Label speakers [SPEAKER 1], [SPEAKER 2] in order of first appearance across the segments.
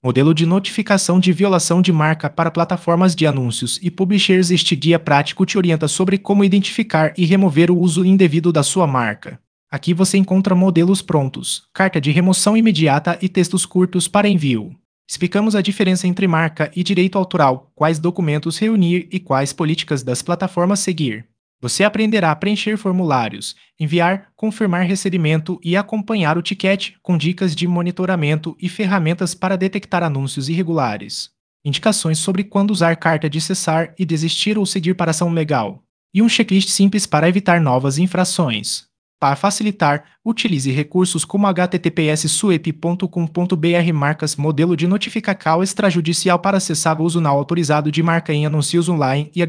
[SPEAKER 1] Modelo de notificação de violação de marca para plataformas de anúncios e publishers. Este guia prático te orienta sobre como identificar e remover o uso indevido da sua marca. Aqui você encontra modelos prontos, carta de remoção imediata e textos curtos para envio. Explicamos a diferença entre marca e direito autoral, quais documentos reunir e quais políticas das plataformas seguir. Você aprenderá a preencher formulários, enviar, confirmar recebimento e acompanhar o ticket com dicas de monitoramento e ferramentas para detectar anúncios irregulares. Indicações sobre quando usar carta de cessar e desistir ou seguir para ação legal. E um checklist simples para evitar novas infrações. Para facilitar, utilize recursos como https://suep.com.br marcas modelo de notificação extrajudicial para acessar o uso não autorizado de marca em anúncios online e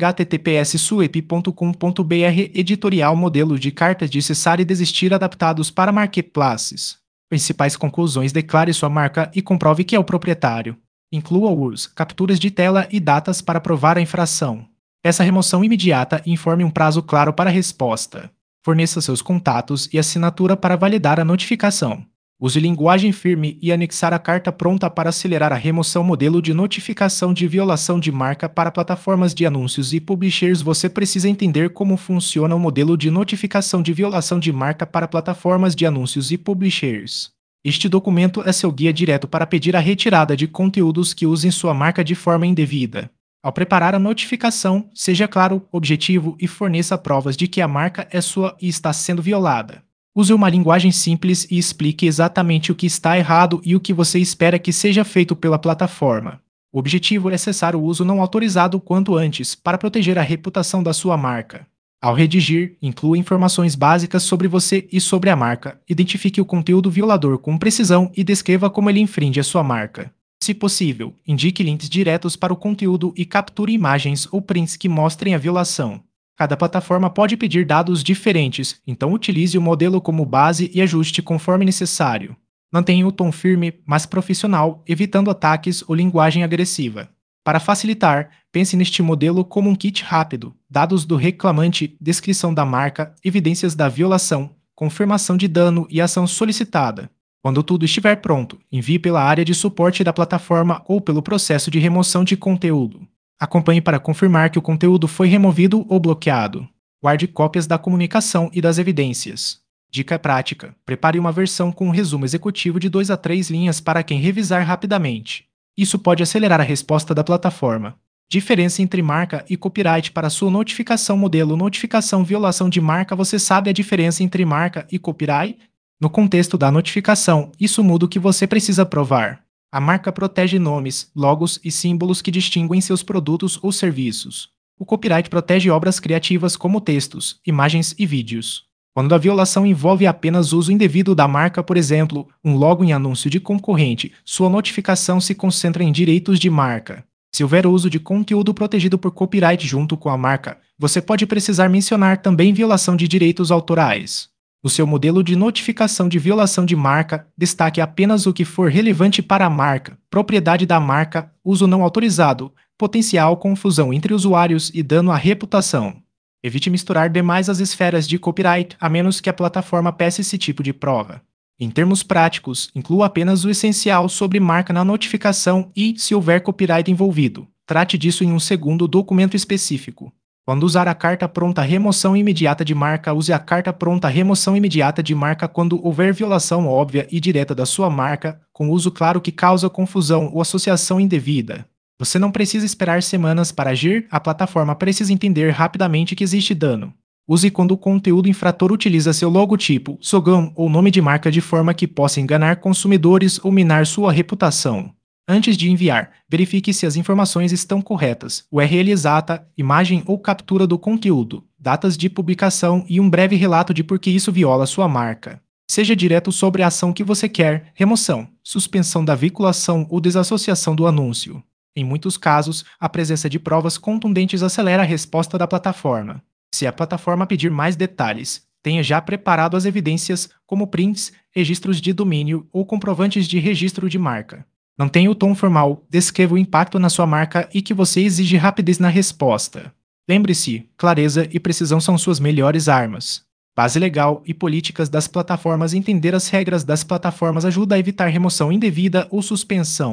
[SPEAKER 1] https://suep.com.br editorial modelo de cartas de cessar e desistir adaptados para marketplaces. Principais conclusões: declare sua marca e comprove que é o proprietário. Inclua os capturas de tela e datas para provar a infração. Peça remoção imediata e informe um prazo claro para a resposta. Forneça seus contatos e assinatura para validar a notificação. Use linguagem firme e anexar a carta pronta para acelerar a remoção. Modelo de notificação de violação de marca para plataformas de anúncios e publishers. Você precisa entender como funciona o modelo de notificação de violação de marca para plataformas de anúncios e publishers. Este documento é seu guia direto para pedir a retirada de conteúdos que usem sua marca de forma indevida. Ao preparar a notificação, seja claro, objetivo e forneça provas de que a marca é sua e está sendo violada. Use uma linguagem simples e explique exatamente o que está errado e o que você espera que seja feito pela plataforma. O objetivo é cessar o uso não autorizado o quanto antes, para proteger a reputação da sua marca. Ao redigir, inclua informações básicas sobre você e sobre a marca, identifique o conteúdo violador com precisão e descreva como ele infringe a sua marca. Se possível, indique links diretos para o conteúdo e capture imagens ou prints que mostrem a violação. Cada plataforma pode pedir dados diferentes, então utilize o modelo como base e ajuste conforme necessário. Mantenha o tom firme, mas profissional, evitando ataques ou linguagem agressiva. Para facilitar, pense neste modelo como um kit rápido: dados do reclamante, descrição da marca, evidências da violação, confirmação de dano e ação solicitada. Quando tudo estiver pronto, envie pela área de suporte da plataforma ou pelo processo de remoção de conteúdo. Acompanhe para confirmar que o conteúdo foi removido ou bloqueado. Guarde cópias da comunicação e das evidências. Dica prática: prepare uma versão com um resumo executivo de 2 a 3 linhas para quem revisar rapidamente. Isso pode acelerar a resposta da plataforma. Diferença entre marca e copyright para sua notificação. Modelo notificação violação de marca. Você sabe a diferença entre marca e copyright? No contexto da notificação, isso muda o que você precisa provar. A marca protege nomes, logos e símbolos que distinguem seus produtos ou serviços. O copyright protege obras criativas como textos, imagens e vídeos. Quando a violação envolve apenas uso indevido da marca, por exemplo, um logo em anúncio de concorrente, sua notificação se concentra em direitos de marca. Se houver uso de conteúdo protegido por copyright junto com a marca, você pode precisar mencionar também violação de direitos autorais. No seu modelo de notificação de violação de marca, destaque apenas o que for relevante para a marca, propriedade da marca, uso não autorizado, potencial confusão entre usuários e dano à reputação. Evite misturar demais as esferas de copyright, a menos que a plataforma peça esse tipo de prova. Em termos práticos, inclua apenas o essencial sobre marca na notificação e, se houver copyright envolvido, trate disso em um segundo documento específico. Quando usar a carta pronta remoção imediata de marca, use a carta pronta remoção imediata de marca quando houver violação óbvia e direta da sua marca, com uso claro que causa confusão ou associação indevida. Você não precisa esperar semanas para agir, a plataforma precisa entender rapidamente que existe dano. Use quando o conteúdo infrator utiliza seu logotipo, slogan ou nome de marca de forma que possa enganar consumidores ou minar sua reputação. Antes de enviar, verifique se as informações estão corretas: URL exata, imagem ou captura do conteúdo, datas de publicação e um breve relato de por que isso viola sua marca. Seja direto sobre a ação que você quer: remoção, suspensão da vinculação ou desassociação do anúncio. Em muitos casos, a presença de provas contundentes acelera a resposta da plataforma. Se a plataforma pedir mais detalhes, tenha já preparado as evidências, como prints, registros de domínio ou comprovantes de registro de marca. Mantenha o tom formal, descreva o impacto na sua marca e que você exige rapidez na resposta. Lembre-se, clareza e precisão são suas melhores armas. Base legal e políticas das plataformas. Entender as regras das plataformas ajuda a evitar remoção indevida ou suspensão.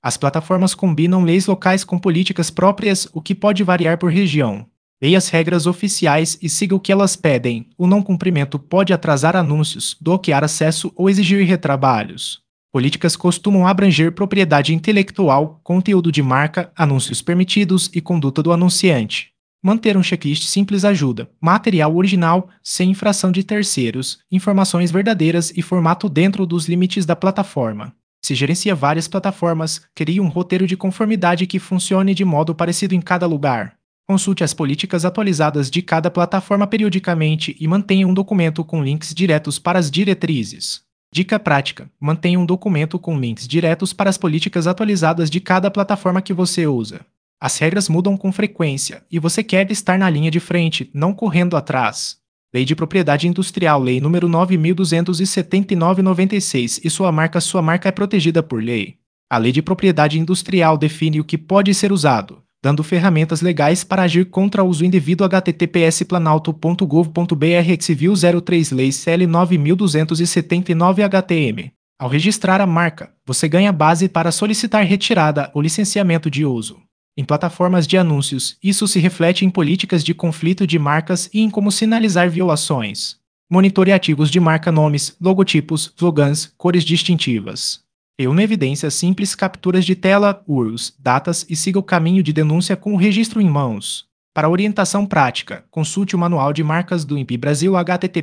[SPEAKER 1] As plataformas combinam leis locais com políticas próprias, o que pode variar por região. Leia as regras oficiais e siga o que elas pedem. O não cumprimento pode atrasar anúncios, bloquear acesso ou exigir retrabalhos. Políticas costumam abranger propriedade intelectual, conteúdo de marca, anúncios permitidos e conduta do anunciante. Manter um checklist simples ajuda. Material original, sem infração de terceiros, informações verdadeiras e formato dentro dos limites da plataforma. Se gerencia várias plataformas, crie um roteiro de conformidade que funcione de modo parecido em cada lugar. Consulte as políticas atualizadas de cada plataforma periodicamente e mantenha um documento com links diretos para as diretrizes. Dica prática: mantenha um documento com links diretos para as políticas atualizadas de cada plataforma que você usa. As regras mudam com frequência e você quer estar na linha de frente, não correndo atrás. Lei de Propriedade Industrial, Lei nº 9.279/96 e sua marca é protegida por lei. A Lei de Propriedade Industrial define o que pode ser usado, dando ferramentas legais para agir contra o uso indevido. https://planalto.gov.br Civil 03 Lei CL 9279 HTM. Ao registrar a marca, você ganha base para solicitar retirada ou licenciamento de uso. Em plataformas de anúncios, isso se reflete em políticas de conflito de marcas e em como sinalizar violações. Monitore ativos de marca, nomes, logotipos, slogans, cores distintivas. Reúna evidências simples, capturas de tela, URLs, datas e siga o caminho de denúncia com o registro em mãos. Para orientação prática, consulte o Manual de Marcas do INPI Brasil,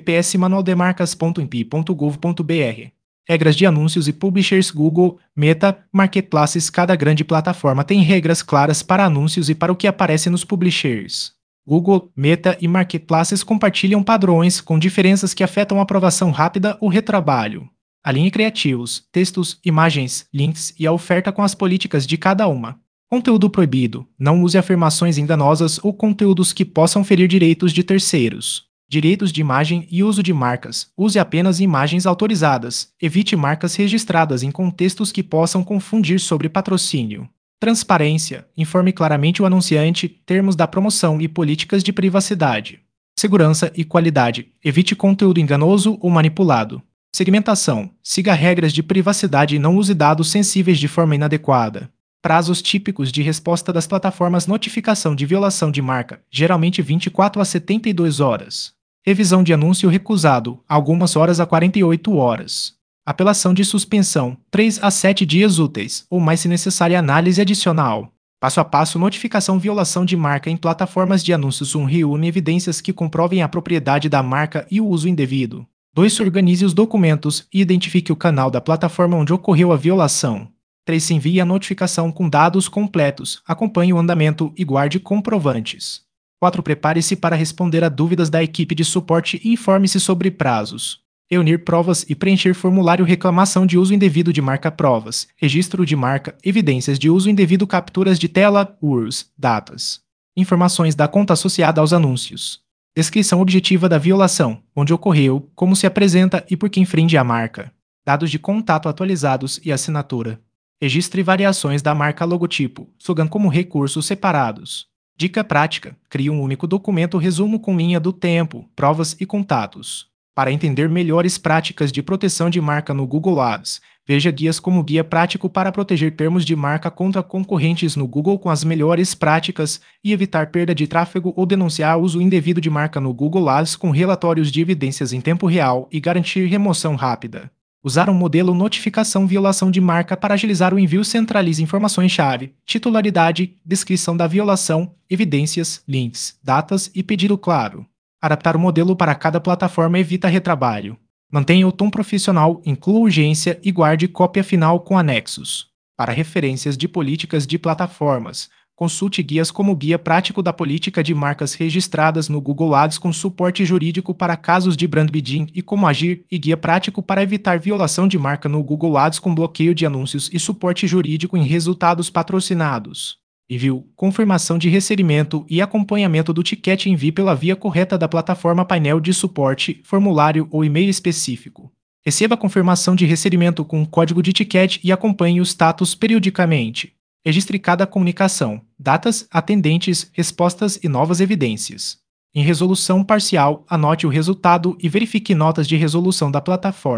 [SPEAKER 1] https://manualdemarcas.impi.gov.br. Regras de anúncios e publishers. Google, Meta, Marketplaces. Cada grande plataforma tem regras claras para anúncios e para o que aparece nos publishers. Google, Meta e Marketplaces compartilham padrões com diferenças que afetam a aprovação rápida ou retrabalho. Alinhe criativos, textos, imagens, links e a oferta com as políticas de cada uma. Conteúdo proibido. Não use afirmações enganosas ou conteúdos que possam ferir direitos de terceiros. Direitos de imagem e uso de marcas. Use apenas imagens autorizadas. Evite marcas registradas em contextos que possam confundir sobre patrocínio. Transparência. Informe claramente o anunciante, termos da promoção e políticas de privacidade. Segurança e qualidade. Evite conteúdo enganoso ou manipulado. Segmentação. Siga regras de privacidade e não use dados sensíveis de forma inadequada. Prazos típicos de resposta das plataformas. Notificação de violação de marca, geralmente 24 a 72 horas. Revisão de anúncio recusado, algumas horas a 48 horas. Apelação de suspensão, 3 a 7 dias úteis, ou mais se necessária análise adicional. Passo a passo. Notificação violação de marca em plataformas de anúncios. 1. Reúne evidências que comprovem a propriedade da marca e o uso indevido. 2. Organize os documentos e identifique o canal da plataforma onde ocorreu a violação. 3. Envie a notificação com dados completos, acompanhe o andamento e guarde comprovantes. 4. Prepare-se para responder a dúvidas da equipe de suporte e informe-se sobre prazos. Reunir provas e preencher formulário. Reclamação de uso indevido de marca. Provas, registro de marca, evidências de uso indevido, capturas de tela, URLs, datas. Informações da conta associada aos anúncios. Descrição objetiva da violação, onde ocorreu, como se apresenta e por que infringe a marca. Dados de contato atualizados e assinatura. Registre variações da marca. Logotipo, slogan como recursos separados. Dica prática: crie um único documento resumo com linha do tempo, provas e contatos. Para entender melhores práticas de proteção de marca no Google Ads, veja guias como Guia Prático para proteger termos de marca contra concorrentes no Google com as melhores práticas e evitar perda de tráfego ou denunciar uso indevido de marca no Google Ads com relatórios de evidências em tempo real e garantir remoção rápida. Usar um modelo notificação violação de marca para agilizar o envio. Centralize informações-chave, titularidade, descrição da violação, evidências, links, datas e pedido claro. Adaptar o modelo para cada plataforma evita retrabalho. Mantenha o tom profissional, inclua urgência e guarde cópia final com anexos. Para referências de políticas de plataformas, consulte guias como Guia Prático da Política de Marcas Registradas no Google Ads com suporte jurídico para casos de brand bidding e como agir e Guia Prático para evitar violação de marca no Google Ads com bloqueio de anúncios e suporte jurídico em resultados patrocinados. Envio, confirmação de recebimento e acompanhamento do ticket. Envie pela via correta da plataforma, painel de suporte, formulário ou e-mail específico. Receba a confirmação de recebimento com código de ticket e acompanhe o status periodicamente. Registre cada comunicação, datas, atendentes, respostas e novas evidências. Em resolução parcial, anote o resultado e verifique notas de resolução da plataforma.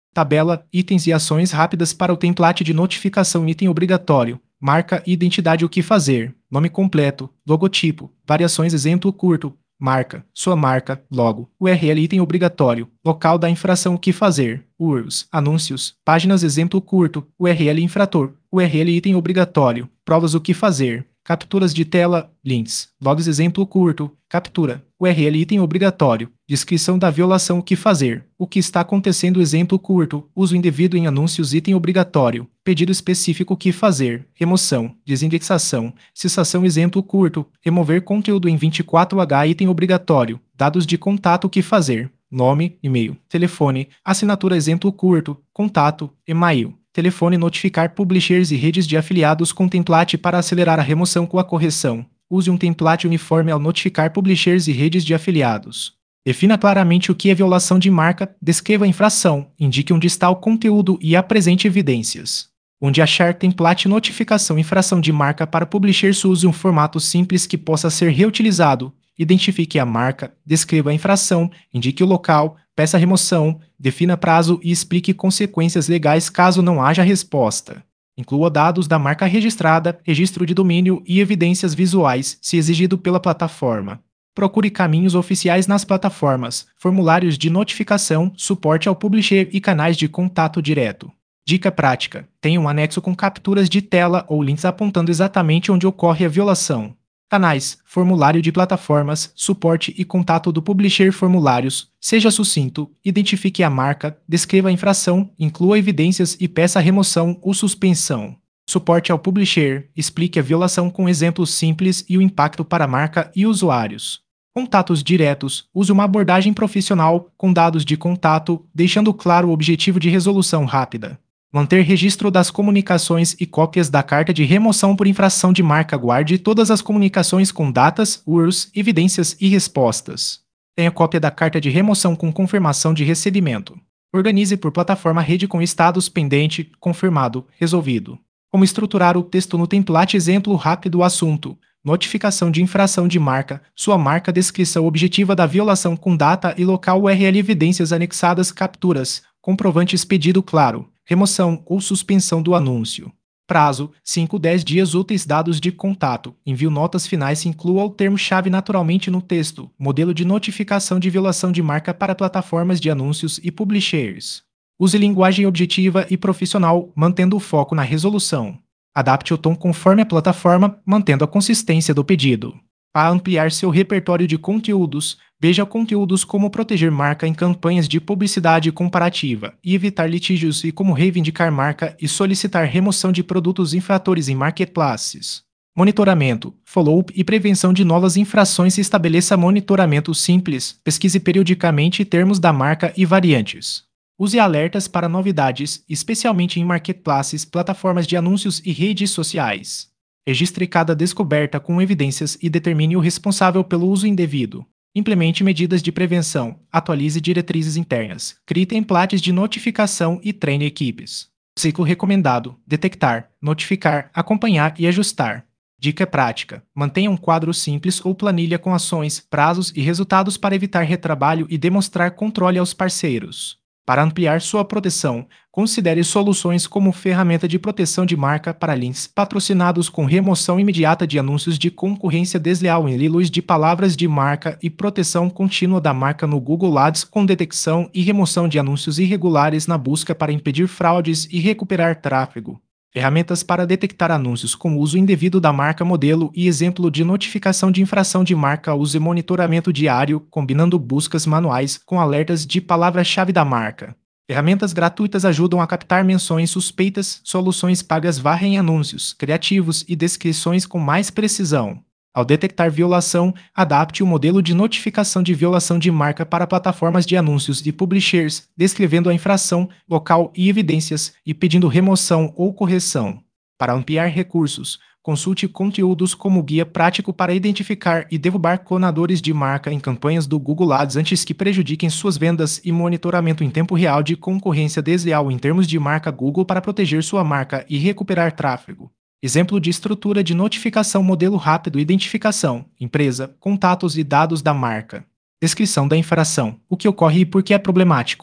[SPEAKER 1] tabela, itens e ações rápidas para o template de notificação item obrigatório, marca e identidade o que fazer, nome completo, logotipo, variações exemplo curto, marca, sua marca, logo, URL item obrigatório, local da infração o que fazer, URLs, anúncios, páginas exemplo curto, URL infrator, URL item obrigatório, provas o que fazer, capturas de tela, links, logs exemplo curto, captura, URL item obrigatório, descrição da violação o que fazer, o que está acontecendo exemplo curto, uso indevido em anúncios item obrigatório, pedido específico o que fazer, remoção, desindexação, cessação exemplo curto, remover conteúdo em 24H item obrigatório, dados de contato o que fazer, nome, e-mail, telefone, assinatura exemplo curto, contato, e-mail. Telefone notificar publishers e redes de afiliados com template para acelerar a remoção com a correção. Use um template uniforme ao notificar publishers e redes de afiliados. Defina claramente o que é violação de marca, descreva a infração, indique onde está o conteúdo e apresente evidências. Onde achar template notificação infração de marca para publishers, use um formato simples que possa ser reutilizado. Identifique a marca, descreva a infração, indique o local, peça remoção, defina prazo e explique consequências legais caso não haja resposta. Inclua dados da marca registrada, registro de domínio e evidências visuais, se exigido pela plataforma. Procure caminhos oficiais nas plataformas, formulários de notificação, suporte ao publisher e canais de contato direto. Dica prática: tenha um anexo com capturas de tela ou links apontando exatamente onde ocorre a violação. Canais, formulário de plataformas, suporte e contato do publisher formulários. Seja sucinto, identifique a marca, descreva a infração, inclua evidências e peça remoção ou suspensão. Suporte ao publisher, explique a violação com exemplos simples e o impacto para a marca e usuários. Contatos diretos, use uma abordagem profissional com dados de contato, deixando claro o objetivo de resolução rápida. Manter registro das comunicações e cópias da carta de remoção por infração de marca. Guarde todas as comunicações com datas, URLs, evidências e respostas. Tenha cópia da carta de remoção com confirmação de recebimento. Organize por plataforma rede com status pendente, confirmado, resolvido. Como estruturar o texto no template exemplo rápido assunto. Notificação de infração de marca, sua marca, descrição objetiva da violação com data e local, URL, evidências anexadas, capturas, comprovantes, pedido claro, remoção ou suspensão do anúncio. Prazo: 5-10 dias úteis. Dados de contato. Envio notas finais. Inclua o termo-chave naturalmente no texto. Modelo de notificação de violação de marca para plataformas de anúncios e publishers. Use linguagem objetiva e profissional, mantendo o foco na resolução. Adapte o tom conforme a plataforma, mantendo a consistência do pedido. Para ampliar seu repertório de conteúdos, veja conteúdos como proteger marca em campanhas de publicidade comparativa e evitar litígios e como reivindicar marca e solicitar remoção de produtos infratores em marketplaces. Monitoramento, follow-up e prevenção de novas infrações. Estabeleça monitoramento simples, pesquise periodicamente termos da marca e variantes. Use alertas para novidades, especialmente em marketplaces, plataformas de anúncios e redes sociais. Registre cada descoberta com evidências e determine o responsável pelo uso indevido. Implemente medidas de prevenção, atualize diretrizes internas, crie templates de notificação e treine equipes. Ciclo recomendado: detectar, notificar, acompanhar e ajustar. Dica prática: mantenha um quadro simples ou planilha com ações, prazos e resultados para evitar retrabalho e demonstrar controle aos parceiros. Para ampliar sua proteção, considere soluções como ferramenta de proteção de marca para links patrocinados com remoção imediata de anúncios de concorrência desleal em luz de palavras de marca e proteção contínua da marca no Google Ads com detecção e remoção de anúncios irregulares na busca para impedir fraudes e recuperar tráfego. Ferramentas para detectar anúncios com uso indevido da marca modelo e exemplo de notificação de infração de marca. Use monitoramento diário, combinando buscas manuais com alertas de palavra-chave da marca. Ferramentas gratuitas ajudam a captar menções suspeitas, soluções pagas varrem anúncios, criativos e descrições com mais precisão. Ao detectar violação, adapte o modelo de notificação de violação de marca para plataformas de anúncios e publishers, descrevendo a infração, local e evidências, e pedindo remoção ou correção. Para ampliar recursos, consulte conteúdos como guia prático para identificar e derrubar clonadores de marca em campanhas do Google Ads antes que prejudiquem suas vendas e monitoramento em tempo real de concorrência desleal em termos de marca Google para proteger sua marca e recuperar tráfego. Exemplo de estrutura de notificação: modelo rápido, identificação, empresa, contatos e dados da marca. Descrição da infração: o que ocorre e por que é problemático.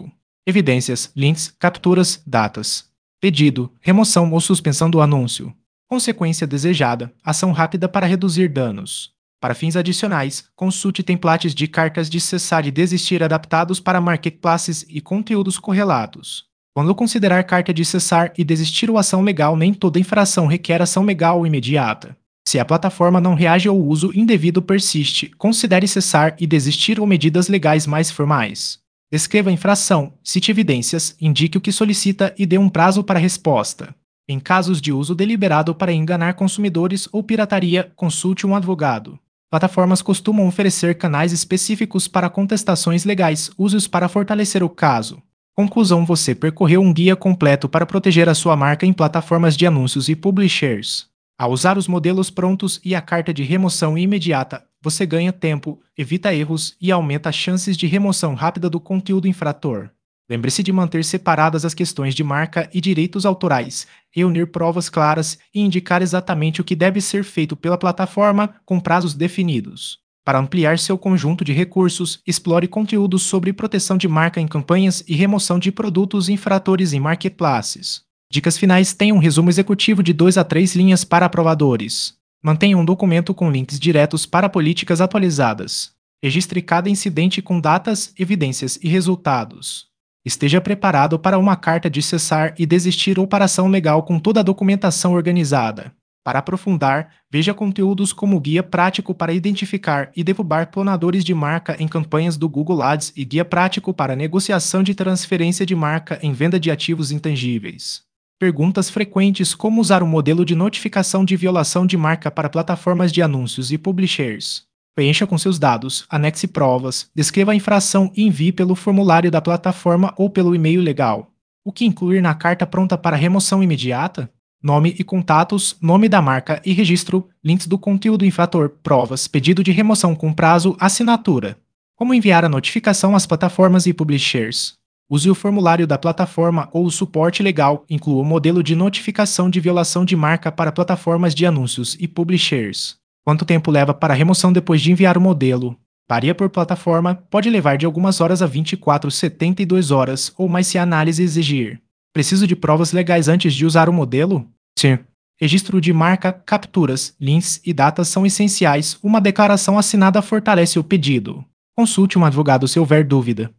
[SPEAKER 1] Evidências, links, capturas, datas. Pedido, remoção ou suspensão do anúncio. Consequência desejada, ação rápida para reduzir danos. Para fins adicionais, consulte templates de cartas de cessar e desistir adaptados para marketplaces e conteúdos correlatos. Quando considerar carta de cessar e desistir ou ação legal, nem toda infração requer ação legal imediata. Se a plataforma não reage ao uso indevido persiste, considere cessar e desistir ou medidas legais mais formais. Descreva a infração, cite evidências, indique o que solicita e dê um prazo para resposta. Em casos de uso deliberado para enganar consumidores ou pirataria, consulte um advogado. Plataformas costumam oferecer canais específicos para contestações legais, use-os para fortalecer o caso. Conclusão: você percorreu um guia completo para proteger a sua marca em plataformas de anúncios e publishers. Ao usar os modelos prontos e a carta de remoção imediata, você ganha tempo, evita erros e aumenta as chances de remoção rápida do conteúdo infrator. Lembre-se de manter separadas as questões de marca e direitos autorais, reunir provas claras e indicar exatamente o que deve ser feito pela plataforma com prazos definidos. Para ampliar seu conjunto de recursos, explore conteúdos sobre proteção de marca em campanhas e remoção de produtos infratores em marketplaces. Dicas finais: tenha um resumo executivo de 2 a 3 linhas para aprovadores. Mantenha um documento com links diretos para políticas atualizadas. Registre cada incidente com datas, evidências e resultados. Esteja preparado para uma carta de cessar e desistir ou para ação legal com toda a documentação organizada. Para aprofundar, veja conteúdos como guia prático para identificar e derrubar clonadores de marca em campanhas do Google Ads e guia prático para negociação de transferência de marca em venda de ativos intangíveis. Perguntas frequentes: como usar o modelo de notificação de violação de marca para plataformas de anúncios e publishers. Preencha com seus dados, anexe provas, descreva a infração e envie pelo formulário da plataforma ou pelo e-mail legal. O que incluir na carta pronta para remoção imediata? Nome e contatos, nome da marca e registro, links do conteúdo infrator, provas, pedido de remoção com prazo, assinatura. Como enviar a notificação às plataformas e publishers? Use o formulário da plataforma ou o suporte legal, inclua o modelo de notificação de violação de marca para plataformas de anúncios e publishers. Quanto tempo leva para a remoção depois de enviar o modelo? Varia por plataforma, pode levar de algumas horas a 24 a 72 horas, ou mais se a análise exigir. Preciso de provas legais antes de usar o modelo? Sim. Registro de marca, capturas, links e datas são essenciais. Uma declaração assinada fortalece o pedido. Consulte um advogado se houver dúvida.